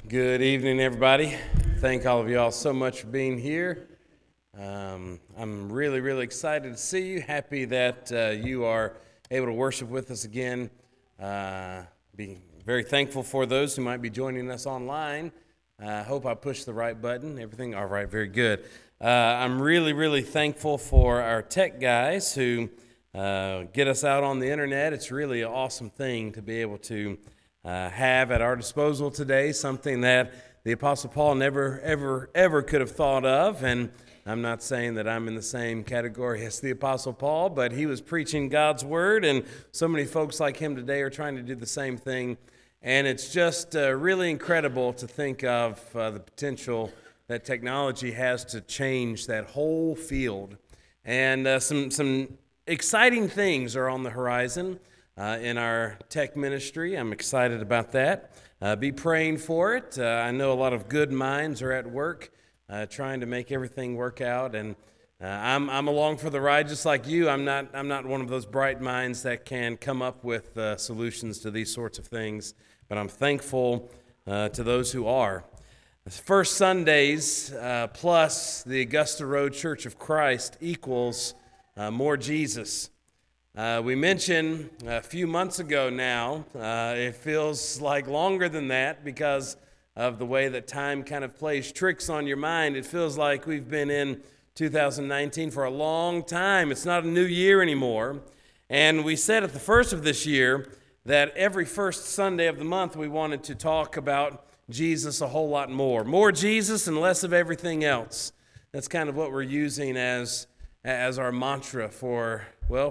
Good evening, everybody. Thank all of y'all so much for being here. I'm really excited to see you. Happy that you are able to worship with us again. Be very thankful for those who might be joining us online. I hope I pushed the right button. Everything all right, very good. I'm really thankful for our tech guys who get us out on the internet. It's really an awesome thing to be able to have at our disposal today, something that the Apostle Paul never, ever could have thought of. And I'm not saying that I'm in the same category as the Apostle Paul, but he was preaching God's word, and so many folks like him today are trying to do the same thing. And it's just really incredible to think of the potential that technology has to change that whole field. And some exciting things are on the horizon in our tech ministry. I'm excited about that. Be praying for it. I know a lot of good minds are at work trying to make everything work out, and I'm along for the ride just like you. I'm not one of those bright minds that can come up with solutions to these sorts of things, but I'm thankful to those who are. First Sundays plus the Augusta Road Church of Christ equals more Jesus. We mentioned a few months ago now, it feels like longer than that because of the way that time kind of plays tricks on your mind. It feels like we've been in 2019 for a long time. It's not a new year anymore. And we said at the first of this year that every first Sunday of the month we wanted to talk about Jesus a whole lot more. More Jesus and less of everything else. That's kind of what we're using as our mantra for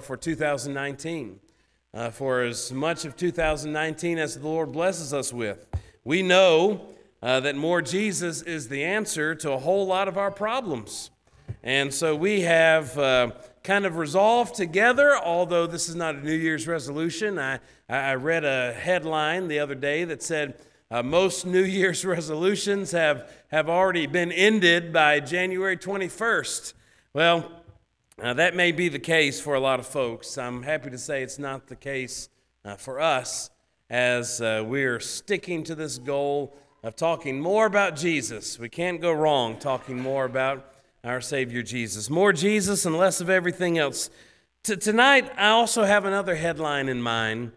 2019. For as much of 2019 as the Lord blesses us with. We know that more Jesus is the answer to a whole lot of our problems. And so we have kind of resolved together, although this is not a New Year's resolution. I read a headline the other day that said most New Year's resolutions have already been ended by January 21st. Well, that may be the case for a lot of folks. I'm happy to say it's not the case for us, as we're sticking to this goal of talking more about Jesus. We can't go wrong talking more about our Savior Jesus. More Jesus and less of everything else. Tonight, I also have another headline in mind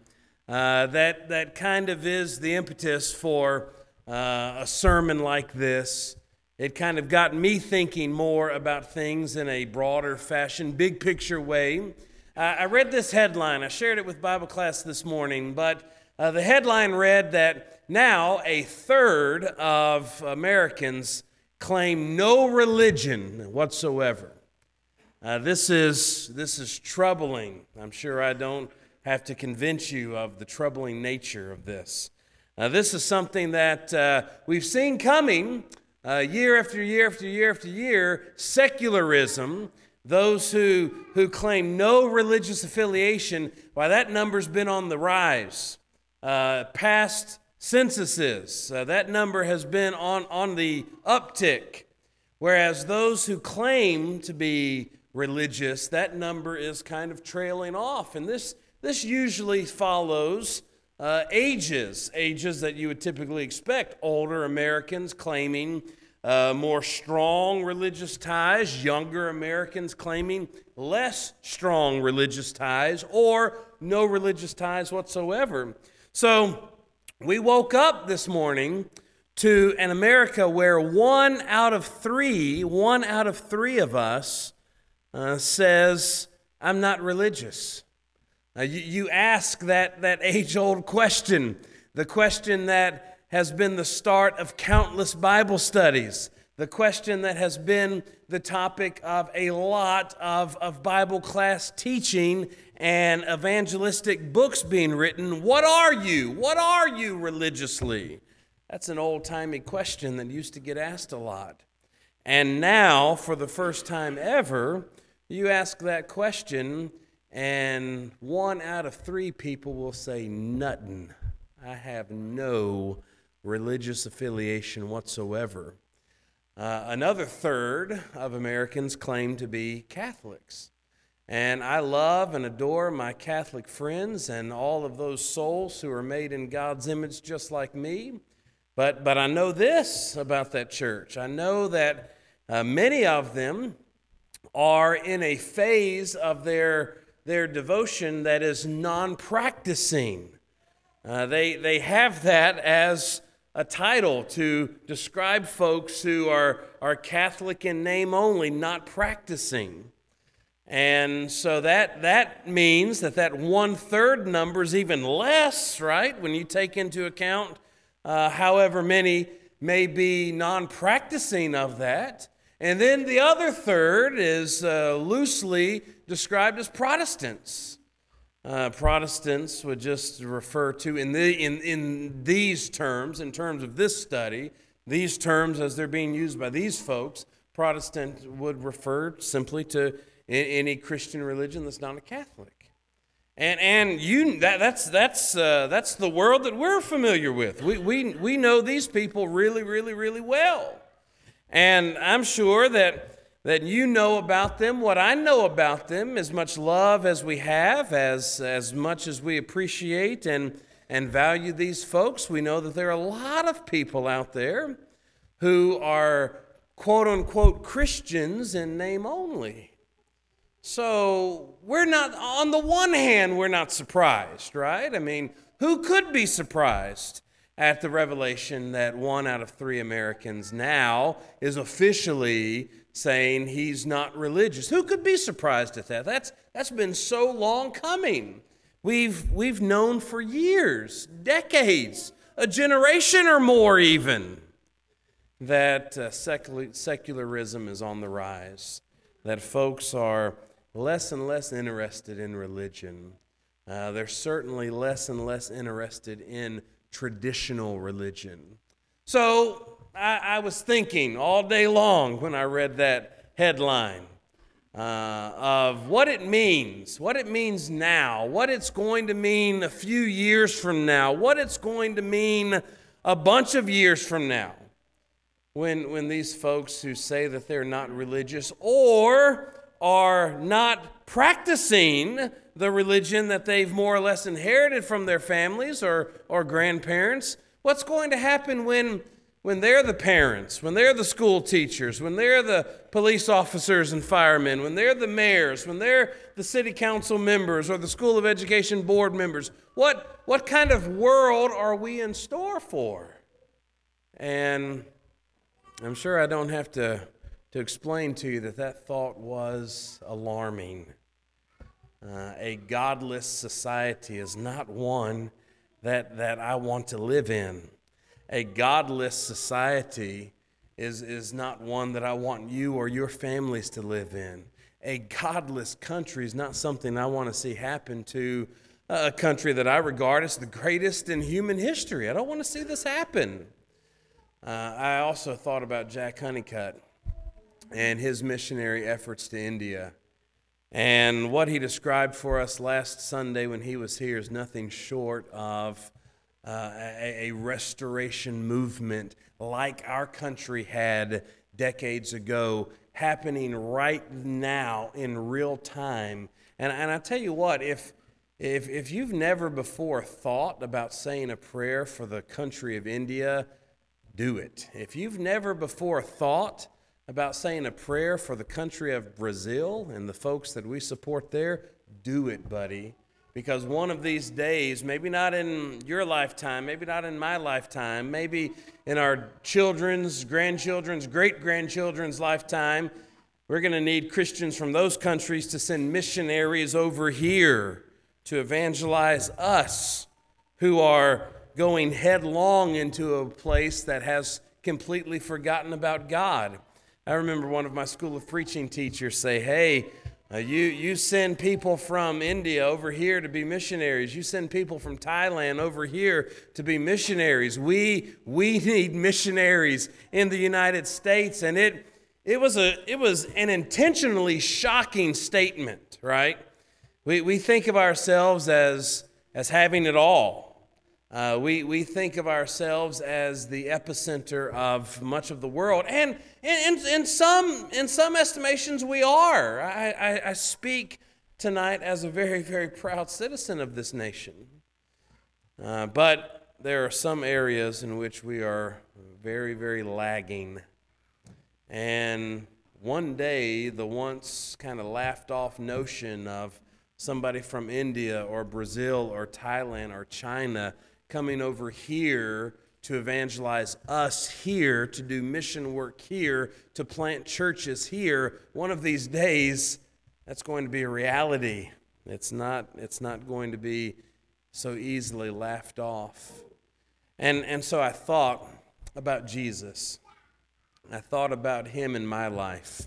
that kind of is the impetus for a sermon like this. It kind of got me thinking more about things in a broader fashion, big picture way. I read this headline. I shared it with Bible class this morning, but the headline read that now a third of Americans claim no religion whatsoever. This is troubling. I'm sure I don't have to convince you of the troubling nature of this. This is something that we've seen coming year after year after year after year. Secularism, those who claim no religious affiliation, why that number's been on the rise. Past censuses, that number has been on the uptick, whereas those who claim to be religious, that number is kind of trailing off. And this usually follows ages that you would typically expect. Older Americans claiming more strong religious ties, younger Americans claiming less strong religious ties or no religious ties whatsoever. So we woke up this morning to an America where one out of three of us says, I'm not religious. You ask that age-old question, the question that has been the start of countless Bible studies, the question that has been the topic of a lot of Bible class teaching and evangelistic books being written. What are you? What are you religiously? That's an old-timey question that used to get asked a lot. And now, for the first time ever, you ask that question, and 1 out of 3 people will say, nuttin'. I have no religious affiliation whatsoever. Another third of Americans claim to be Catholics. And I love and adore my Catholic friends and all of those souls who are made in God's image just like me. But I know this about that church. I know that many of them are in a phase of their devotion that is non-practicing. They have that as a title to describe folks who are Catholic in name only, not practicing. And so that means that 1/3 number is even less, right? When you take into account however many may be non-practicing of that. And then the other third is loosely described as Protestants. Protestants would just refer to, in these terms, in terms of this study, these terms as they're being used by these folks, Protestant would refer simply to any Christian religion that's not a Catholic. And that's the world that we're familiar with. We know these people really, really, really well. And I'm sure that you know about them what I know about them, as much love as we have, as much as we appreciate and value these folks. We know that there are a lot of people out there who are quote-unquote Christians in name only. So we're not, on the one hand, we're not surprised, right? I mean, who could be surprised at the revelation that 1 out of 3 Americans now is officially saying he's not religious? Who could be surprised at that? That's been so long coming. We've known for years, decades, a generation or more even, that secularism is on the rise, that folks are less and less interested in religion. They're certainly less and less interested in traditional religion. So I was thinking all day long when I read that headline of what it means now, what it's going to mean a few years from now, what it's going to mean a bunch of years from now, when these folks who say that they're not religious or are not practicing the religion that they've more or less inherited from their families or grandparents, what's going to happen when they're the parents, when they're the school teachers, when they're the police officers and firemen, when they're the mayors, when they're the city council members or the School of Education board members? What kind of world are we in store for? And I'm sure I don't have to explain to you that thought was alarming. A godless society is not one that I want to live in. A godless society is not one that I want you or your families to live in. A godless country is not something I want to see happen to a country that I regard as the greatest in human history. I don't want to see this happen. I also thought about Jack Honeycutt and his missionary efforts to India. And what he described for us last Sunday when he was here is nothing short of a restoration movement like our country had decades ago, happening right now in real time. And I tell you what, if you've never before thought about saying a prayer for the country of India, do it. If you've never before thought about saying a prayer for the country of Brazil and the folks that we support there, do it, buddy. Because one of these days, maybe not in your lifetime, maybe not in my lifetime, maybe in our children's, grandchildren's, great-grandchildren's lifetime, we're going to need Christians from those countries to send missionaries over here to evangelize us who are going headlong into a place that has completely forgotten about God. I remember one of my School of Preaching teachers say, hey, you send people from India over here to be missionaries. You send people from Thailand over here to be missionaries. We need missionaries in the United States. And it was an intentionally shocking statement, right? We think of ourselves as having it all. We think of ourselves as the epicenter of much of the world, and in some estimations we are. I speak tonight as a very, very proud citizen of this nation. But there are some areas in which we are very, very lagging. And one day, the once kind of laughed off notion of somebody from India or Brazil or Thailand or China coming over here to evangelize us here, to do mission work here, to plant churches here, one of these days, that's going to be a reality. It's not going to be so easily laughed off. And so I thought about Jesus. I thought about him in my life.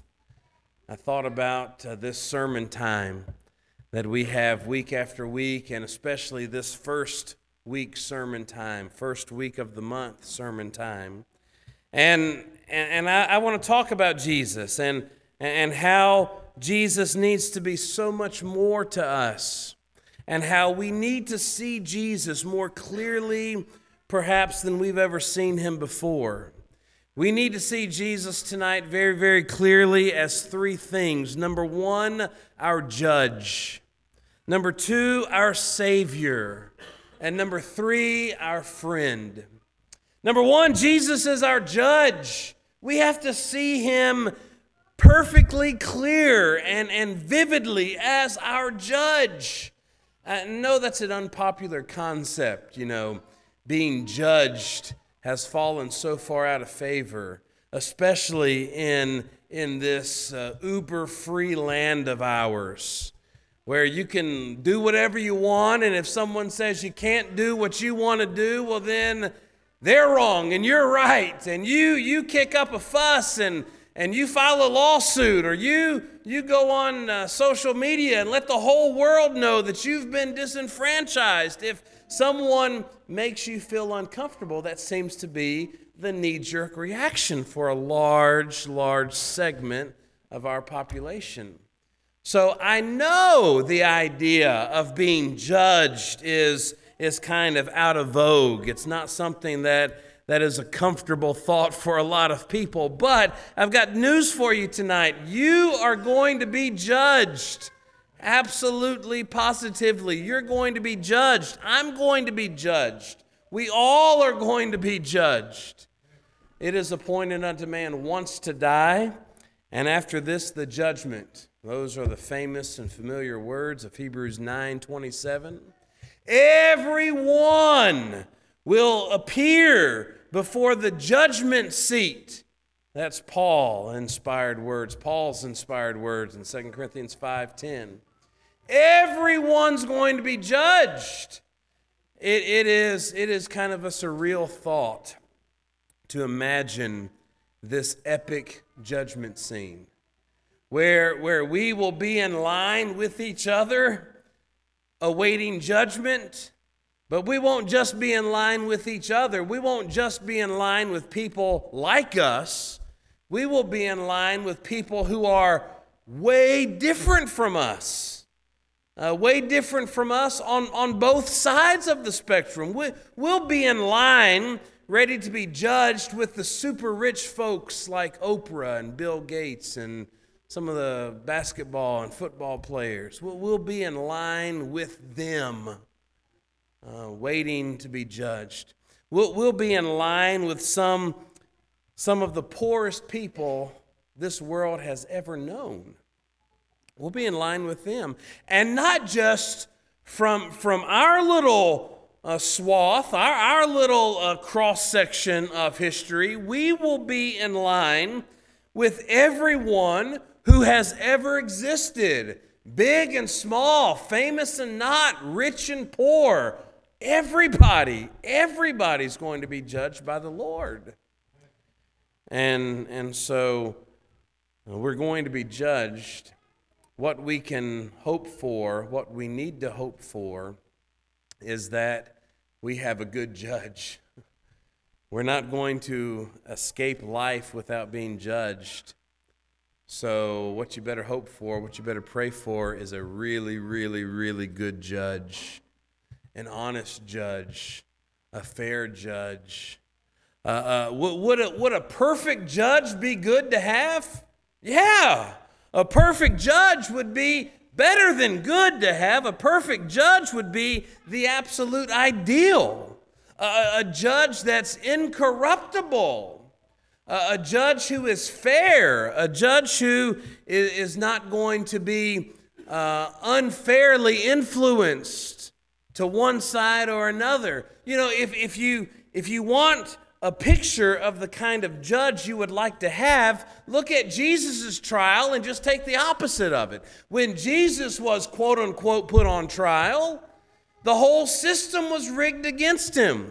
I thought about this sermon time that we have week after week, and especially this first week sermon time, first week of the month sermon time. And I want to talk about Jesus and how Jesus needs to be so much more to us, and how we need to see Jesus more clearly perhaps than we've ever seen him before. We need to see Jesus tonight very, very clearly as three things. Number one, our judge. Number two, our Savior. And number three, our friend. Number one, Jesus is our judge. We have to see him perfectly clear and vividly as our judge. I know that's an unpopular concept, being judged has fallen so far out of favor, especially in this uber-free land of ours, where you can do whatever you want, and if someone says you can't do what you want to do, well then they're wrong and you're right, and you kick up a fuss and you file a lawsuit, or you go on social media and let the whole world know that you've been disenfranchised. If someone makes you feel uncomfortable, that seems to be the knee-jerk reaction for a large segment of our population. So I know the idea of being judged is kind of out of vogue. It's not something that is a comfortable thought for a lot of people. But I've got news for you tonight. You are going to be judged. Absolutely, positively. You're going to be judged. I'm going to be judged. We all are going to be judged. It is appointed unto man once to die, and after this the judgment. Those are the famous and familiar words of Hebrews 9:27. Everyone will appear before the judgment seat. That's Paul's inspired words in 2 Corinthians 5:10. Everyone's going to be judged. It is kind of a surreal thought to imagine this epic judgment scene where we will be in line with each other awaiting judgment. But we won't just be in line with each other. We won't just be in line with people like us. We will be in line with people who are way different from us. Way different from us on both sides of the spectrum. We'll be in line ready to be judged with the super rich folks like Oprah and Bill Gates and some of the basketball and football players. We'll be in line with them. Waiting to be judged. We'll be in line with some of the poorest people this world has ever known. We'll be in line with them. And not just from our little swath, our little cross-section of history. We will be in line with everyone who has ever existed. Big and small, famous and not, rich and poor. Everybody's going to be judged by the Lord. And so we're going to be judged. What we can hope for, what we need to hope for, is that we have a good judge. We're not going to escape life without being judged. So what you better hope for, what you better pray for, is a really, really, really good judge. An honest judge, a fair judge. Would a perfect judge be good to have? Yeah, a perfect judge would be better than good to have. A perfect judge would be the absolute ideal. a judge that's incorruptible, a judge who is fair, a judge who is not going to be unfairly influenced to one side or another. You know, if you want a picture of the kind of judge you would like to have, look at Jesus' trial and just take the opposite of it. When Jesus was, quote unquote, put on trial, the whole system was rigged against him.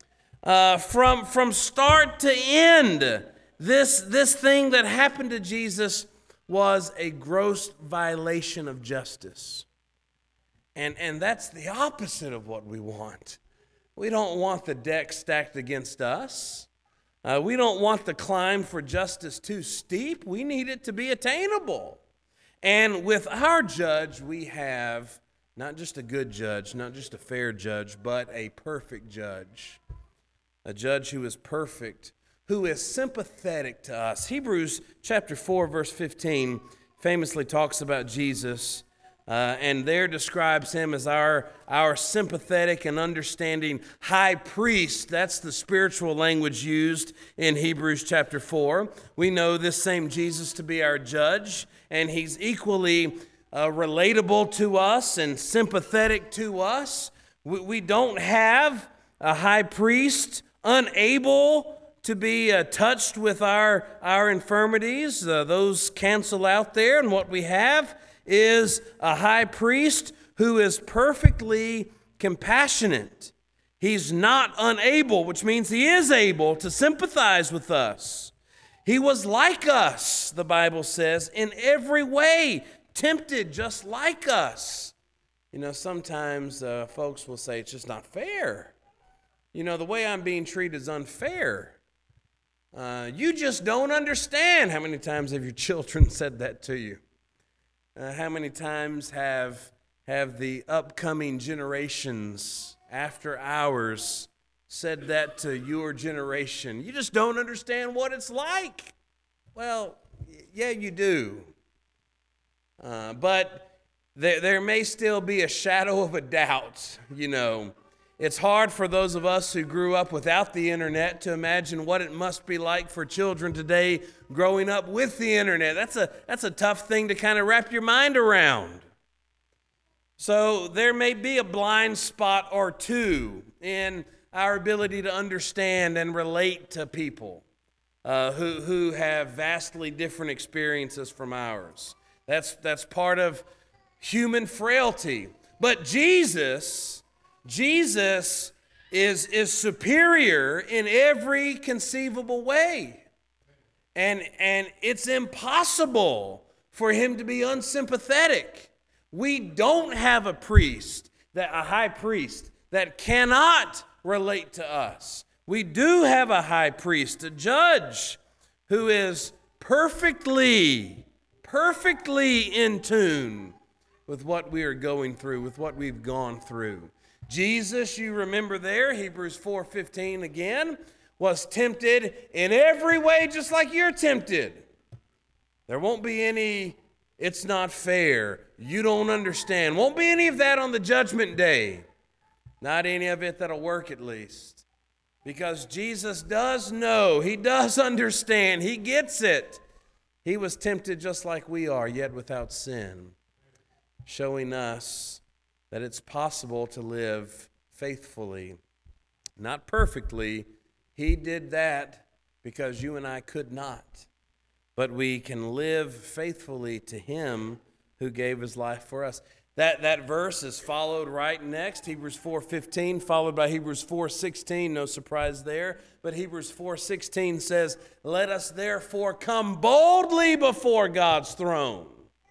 From start to end, this thing that happened to Jesus was a gross violation of justice. And that's the opposite of what we want. We don't want the deck stacked against us. We don't want the climb for justice too steep. We need it to be attainable. And with our judge, we have not just a good judge, not just a fair judge, but a perfect judge. A judge who is perfect, who is sympathetic to us. Hebrews chapter 4, verse 15 famously talks about Jesus, and there describes him as our sympathetic and understanding high priest. That's the spiritual language used in Hebrews chapter 4. We know this same Jesus to be our judge, and he's equally relatable to us and sympathetic to us. We don't have a high priest unable to be touched with our infirmities. Those cancel out there, and what we have is a high priest who is perfectly compassionate. He's not unable, which means he is able to sympathize with us. He was like us, the Bible says, in every way, tempted just like us. You know, sometimes folks will say, it's just not fair. You know, the way I'm being treated is unfair. You just don't understand. How many times have your children said that to you? How many times have the upcoming generations after ours said that to your generation? You just don't understand what it's like. Well, yeah, you do. But there may still be a shadow of a doubt, you know. It's hard for those of us who grew up without the internet to imagine what it must be like for children today growing up with the internet. That's a tough thing to kind of wrap your mind around. So there may be a blind spot or two in our ability to understand and relate to people who have vastly different experiences from ours. That's part of human frailty. But Jesus is superior in every conceivable way. And it's impossible for him to be unsympathetic. We don't have a high priest that cannot relate to us. We do have a high priest, a judge who is perfectly in tune with what we are going through, with what we've gone through. Jesus, you remember there, Hebrews 4:15 again, was tempted in every way just like you're tempted. There won't be any, it's not fair, you don't understand. Won't be any of that on the judgment day. Not any of it that'll work at least. Because Jesus does know, he does understand, he gets it. He was tempted just like we are, yet without sin, showing us that it's possible to live faithfully, not perfectly. He did that because you and I could not. But we can live faithfully to him who gave his life for us. That verse is followed right next, Hebrews 4:15, followed by Hebrews 4:16, no surprise there. But Hebrews 4:16 says, "Let us therefore come boldly before God's throne."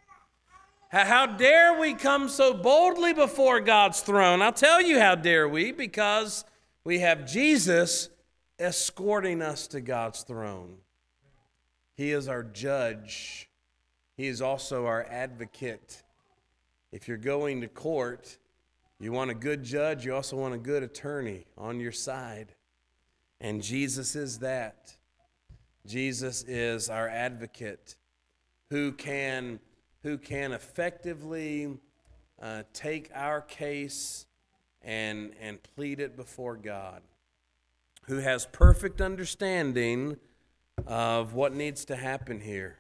How dare we come so boldly before God's throne? I'll tell you how dare we, because we have Jesus escorting us to God's throne. He is our judge. He is also our advocate. If you're going to court, you want a good judge, you also want a good attorney on your side. And Jesus is that. Jesus is our advocate who can effectively take our case and plead it before God. who has perfect understanding of what needs to happen here.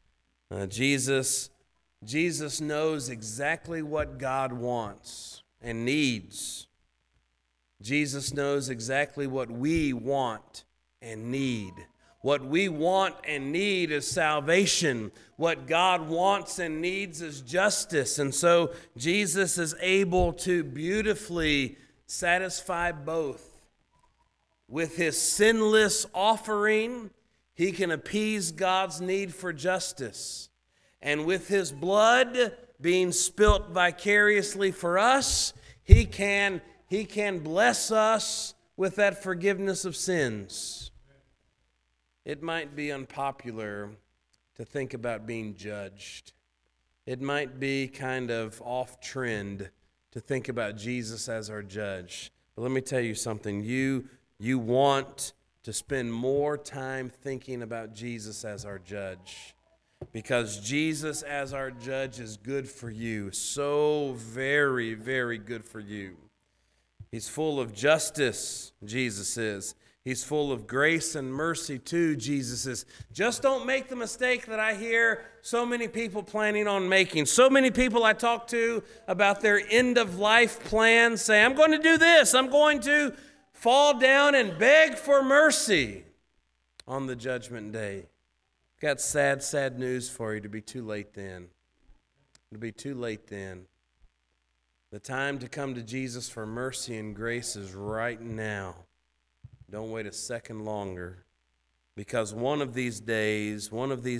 Jesus knows exactly what God wants and needs. Jesus knows exactly what we want and need. What we want and need is salvation. What God wants and needs is justice. And so Jesus is able to beautifully satisfy both. With his sinless offering, he can appease God's need for justice. And with his blood being spilt vicariously for us, he can bless us with that forgiveness of sins. It might be unpopular to think about being judged. It might be kind of off trend to think about Jesus as our judge. But let me tell you something. You want to spend more time thinking about Jesus as our judge, because Jesus as our judge is good for you, so very, very good for you. He's full of justice, Jesus is. He's full of grace and mercy too, Jesus is. Just don't make the mistake that I hear so many people planning on making. So many people I talk to about their end-of-life plans say, I'm going to do this, I'm going to fall down and beg for mercy on the judgment day. Got sad, sad news for you. To be too late then. It'll be too late then. The time to come to Jesus for mercy and grace is right now. Don't wait a second longer, because one of these days,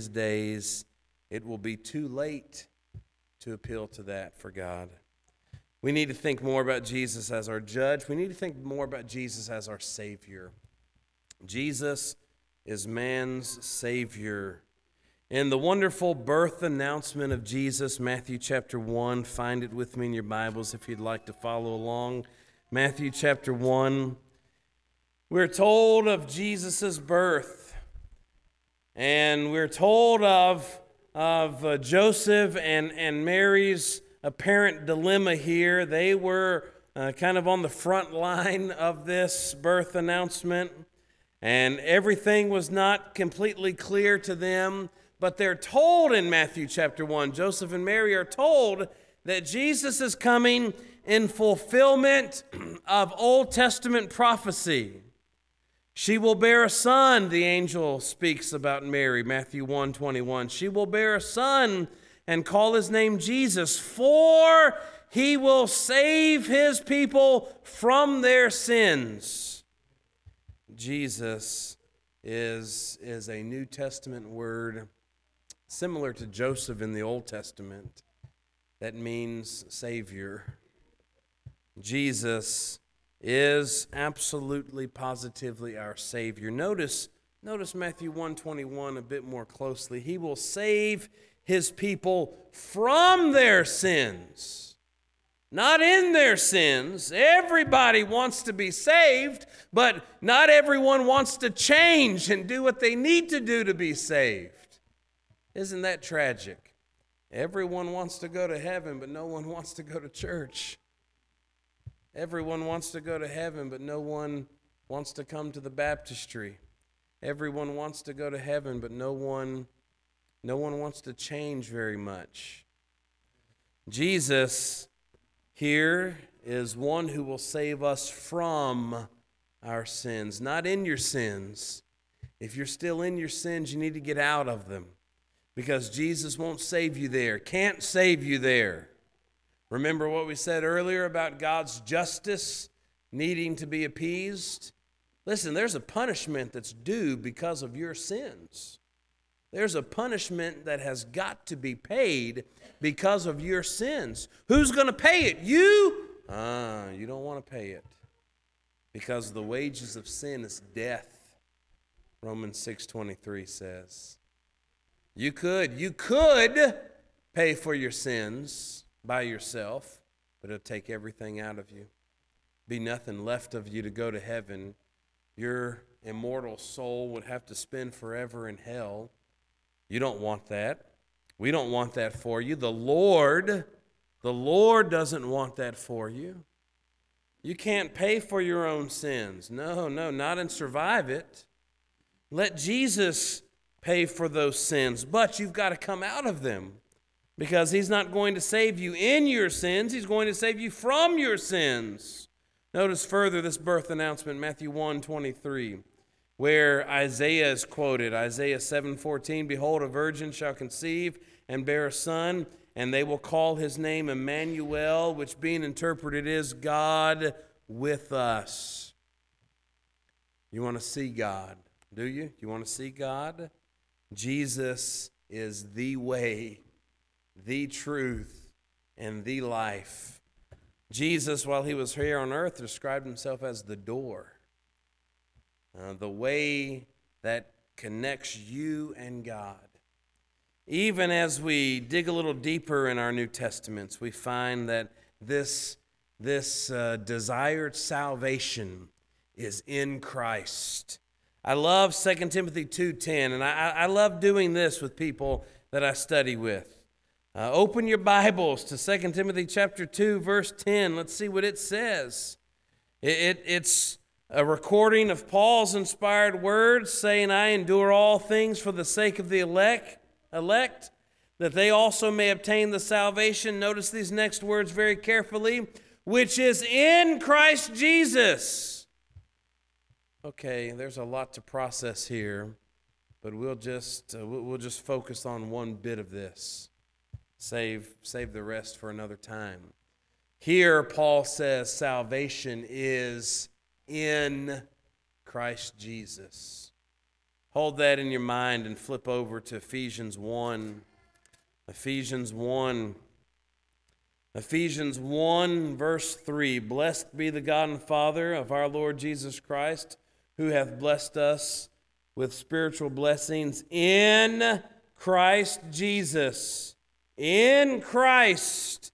it will be too late to appeal to that for God. We need to think more about Jesus as our judge. We need to think more about Jesus as our Savior. Jesus is man's Savior. In the wonderful birth announcement of Jesus, Matthew chapter 1, find it with me in your Bibles if you'd like to follow along. Matthew chapter 1, we're told of Jesus' birth, and we're told of Joseph and Mary's apparent dilemma here. They were kind of on the front line of this birth announcement, and everything was not completely clear to them, but they're told in Matthew chapter 1, Joseph and Mary are told that Jesus is coming in fulfillment of Old Testament prophecy. She will bear a son, the angel speaks about Mary, Matthew 1:21. She will bear a son and call his name Jesus, for he will save his people from their sins. Jesus is a New Testament word similar to Joseph in the Old Testament. That means Savior. Jesus is absolutely, positively our Savior. Notice Matthew 1:21 a bit more closely. He will save his people from their sins, not in their sins. Everybody wants to be saved, but not everyone wants to change and do what they need to do to be saved. Isn't that tragic? Everyone wants to go to heaven, but no one wants to go to church. Everyone wants to go to heaven, but no one wants to come to the baptistry. Everyone wants to go to heaven, but no one wants to change very much. Jesus here is one who will save us from our sins, not in your sins. If you're still in your sins, you need to get out of them, because Jesus won't save you there, can't save you there. Remember what we said earlier about God's justice needing to be appeased? Listen, there's a punishment that's due because of your sins. There's a punishment that has got to be paid because of your sins. Who's going to pay it? You? You don't want to pay it, because the wages of sin is death, Romans 6:23 says. You could pay for your sins by yourself, but it'll take everything out of you. Be nothing left of you to go to heaven. Your immortal soul would have to spend forever in hell. You don't want that. We don't want that for you. The Lord doesn't want that for you. You can't pay for your own sins. No, not and survive it. Let Jesus pay for those sins, but you've got to come out of them because he's not going to save you in your sins. He's going to save you from your sins. Notice further this birth announcement, Matthew 1:23, where Isaiah is quoted. Isaiah 7:14, "Behold, a virgin shall conceive and bear a son, and they will call his name Emmanuel," which being interpreted is God with us. You want to see God, do you? You want to see God? Jesus is the way, the truth, and the life. Jesus, while he was here on earth, described himself as the door, the way that connects you and God. Even as we dig a little deeper in our New Testaments, we find that this desired salvation is in Christ. I love 2 Timothy 2:10, and I love doing this with people that I study with. Open your Bibles to 2 Timothy chapter 2, verse 10. Let's see what it says. It's a recording of Paul's inspired words saying, "I endure all things for the sake of the elect, that they also may obtain the salvation," notice these next words very carefully, "which is in Christ Jesus." Okay, there's a lot to process here, but we'll just focus on one bit of this. Save the rest for another time. Here, Paul says salvation is in Christ Jesus. Hold that in your mind and flip over to Ephesians 1. Ephesians 1, verse 3. "Blessed be the God and Father of our Lord Jesus Christ, who hath blessed us with spiritual blessings in Christ Jesus." In Christ.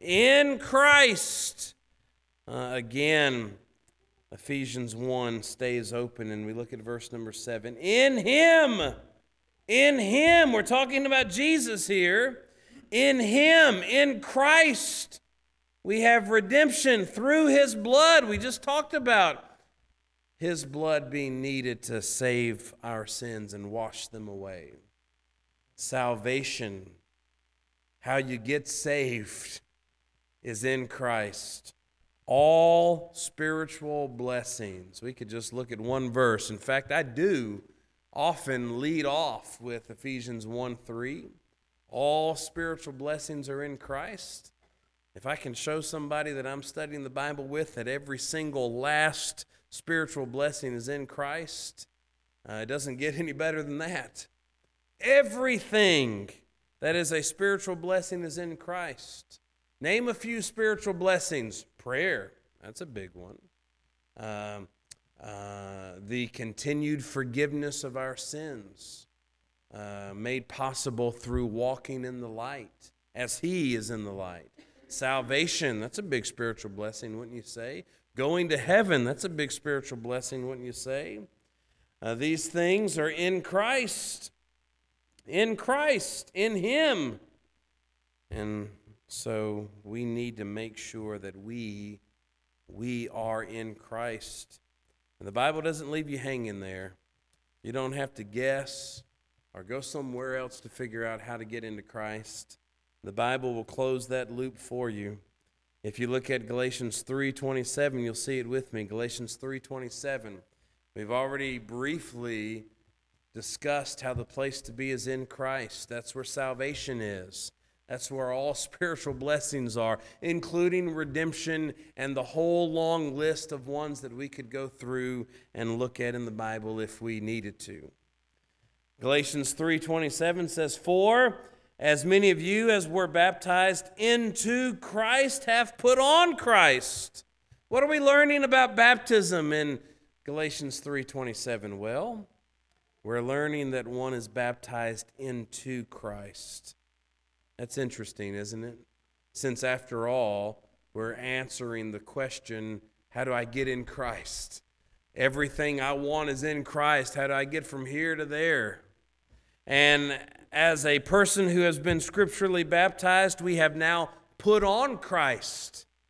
Again, Ephesians 1 stays open, and we look at verse number 7. In Him. We're talking about Jesus here. In Him, in Christ, we have redemption through His blood. We just talked about His blood being needed to save our sins and wash them away. Salvation, how you get saved, is in Christ. All spiritual blessings. We could just look at one verse. In fact, I do often lead off with Ephesians 1:3. All spiritual blessings are in Christ. If I can show somebody that I'm studying the Bible with that every single last spiritual blessing is in Christ, it doesn't get any better than that. Everything that is a spiritual blessing is in Christ. Name a few spiritual blessings. Prayer, that's a big one. The continued forgiveness of our sins, made possible through walking in the light, as He is in the light. Salvation, that's a big spiritual blessing, wouldn't you say? Going to heaven, that's a big spiritual blessing, wouldn't you say? These things are in Christ. In Christ, in Him. And so we need to make sure that we are in Christ. And the Bible doesn't leave you hanging there. You don't have to guess or go somewhere else to figure out how to get into Christ. The Bible will close that loop for you. If you look at Galatians 3:27, you'll see it with me. Galatians 3:27. We've already briefly discussed how the place to be is in Christ. That's where salvation is. That's where all spiritual blessings are, including redemption and the whole long list of ones that we could go through and look at in the Bible if we needed to. Galatians 3:27 says, "For as many of you as were baptized into Christ have put on Christ." What are we learning about baptism in Galatians 3:27? Well, we're learning that one is baptized into Christ. That's interesting, isn't it? Since after all, we're answering the question, how do I get in Christ? Everything I want is in Christ. How do I get from here to there? And as a person who has been scripturally baptized, we have now put on Christ.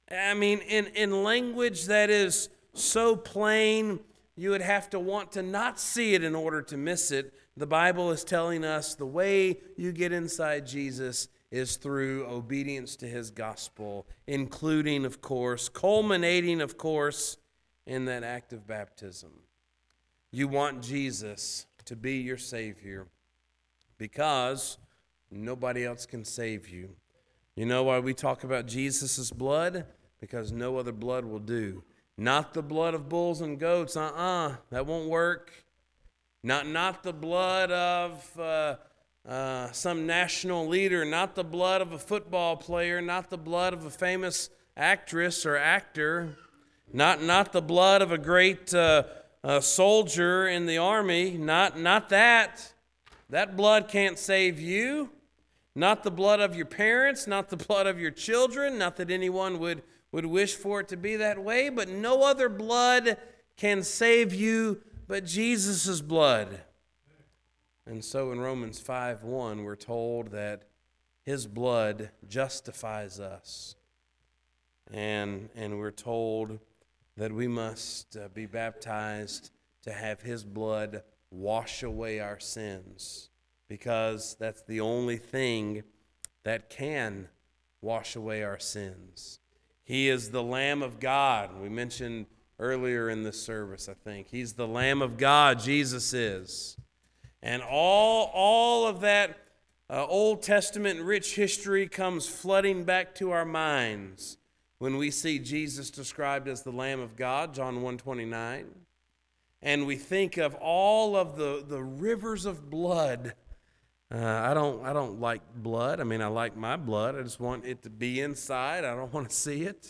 I mean, in language that is so plain, you would have to want to not see it in order to miss it. The Bible is telling us the way you get inside Jesus is through obedience to his gospel, including, of course, culminating, of course, in that act of baptism. You want Jesus to be your Savior because nobody else can save you. You know why we talk about Jesus' blood? Because no other blood will do. Not the blood of bulls and goats, that won't work. Not the blood of some national leader, not the blood of a football player, not the blood of a famous actress or actor, not the blood of a great soldier in the army, not that. That blood can't save you. Not the blood of your parents, not the blood of your children, not that anyone would wish for it to be that way, but no other blood can save you but Jesus' blood. And so in Romans 5:1, we're told that his blood justifies us. And we're told that we must be baptized to have his blood wash away our sins, because that's the only thing that can wash away our sins. He is the Lamb of God. We mentioned earlier in this service, I think. He's the Lamb of God, Jesus is. And all of that Old Testament rich history comes flooding back to our minds when we see Jesus described as the Lamb of God, John 1:29. And we think of all of the rivers of blood. I don't like blood. I mean, I like my blood. I just want it to be inside. I don't want to see it.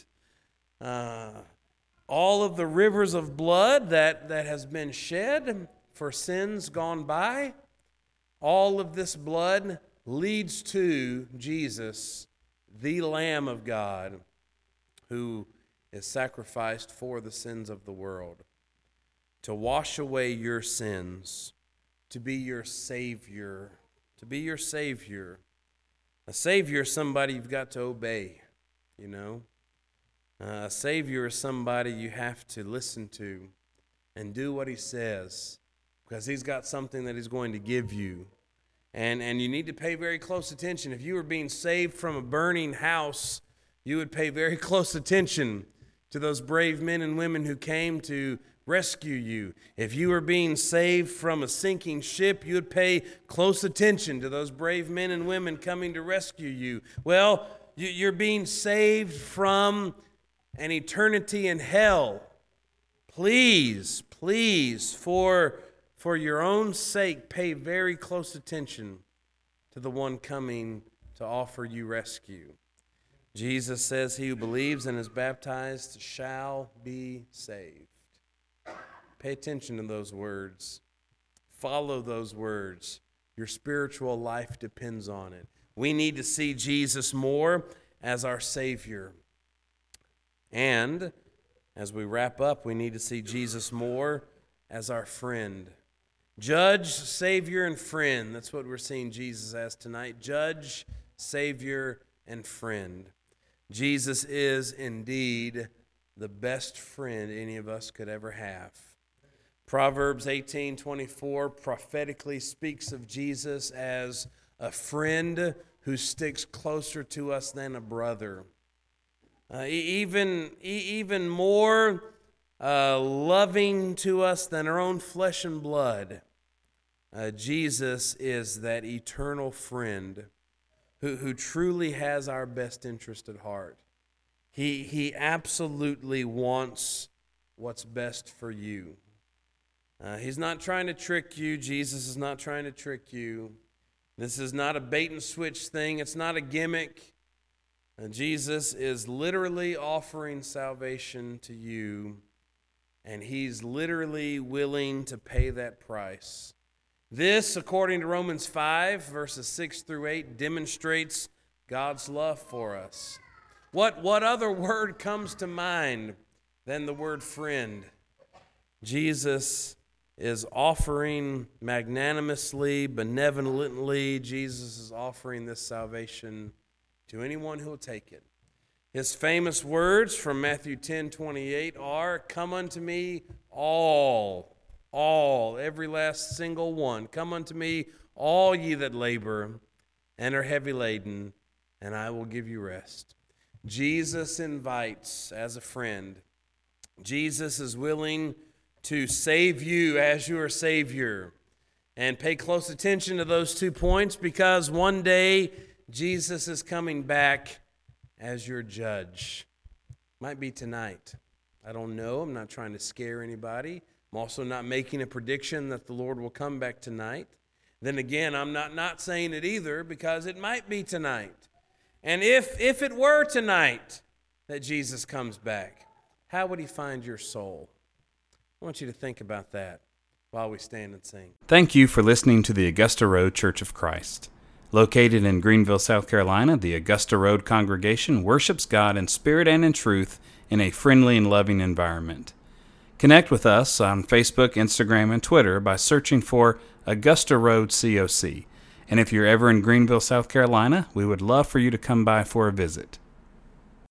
All of the rivers of blood that has been shed for sins gone by, all of this blood leads to Jesus, the Lamb of God, who is sacrificed for the sins of the world, to wash away your sins, to be your Savior. To be your Savior. A Savior is somebody you've got to obey, you know. A Savior is somebody you have to listen to and do what he says, because he's got something that he's going to give you. And you need to pay very close attention. If you were being saved from a burning house, you would pay very close attention to those brave men and women who came to rescue you. If you were being saved from a sinking ship, you would pay close attention to those brave men and women coming to rescue you. Well, you're being saved from an eternity in hell. Please, for your own sake, pay very close attention to the one coming to offer you rescue. Jesus says, "He who believes and is baptized shall be saved." Pay attention to those words. Follow those words. Your spiritual life depends on it. We need to see Jesus more as our Savior. And as we wrap up, we need to see Jesus more as our friend. Judge, Savior, and friend. That's what we're seeing Jesus as tonight. Judge, Savior, and friend. Jesus is indeed the best friend any of us could ever have. Proverbs 18:24 prophetically speaks of Jesus as a friend who sticks closer to us than a brother. Even more loving to us than our own flesh and blood. Jesus is that eternal friend who truly has our best interest at heart. He absolutely wants what's best for you. He's not trying to trick you. Jesus is not trying to trick you. This is not a bait and switch thing. It's not a gimmick. Jesus is literally offering salvation to you, and he's literally willing to pay that price. This, according to Romans 5, verses 6 through 8, demonstrates God's love for us. What other word comes to mind than the word friend? Jesus is offering magnanimously, benevolently. Jesus is offering this salvation to anyone who will take it. His famous words from Matthew 10:28 are, "Come unto me all, every last single one. Come unto me, all ye that labor and are heavy laden, and I will give you rest." Jesus invites as a friend. Jesus is willing to save you as your Savior. And pay close attention to those 2 points, because one day Jesus is coming back as your judge. Might be tonight. I don't know. I'm not trying to scare anybody. I'm also not making a prediction that the Lord will come back tonight. Then again, I'm not saying it either, because it might be tonight. And if it were tonight that Jesus comes back, how would he find your soul? I want you to think about that while we stand and sing. Thank you for listening to the Augusta Road Church of Christ. Located in Greenville, South Carolina, the Augusta Road congregation worships God in spirit and in truth in a friendly and loving environment. Connect with us on Facebook, Instagram, and Twitter by searching for Augusta Road COC. And if you're ever in Greenville, South Carolina, we would love for you to come by for a visit.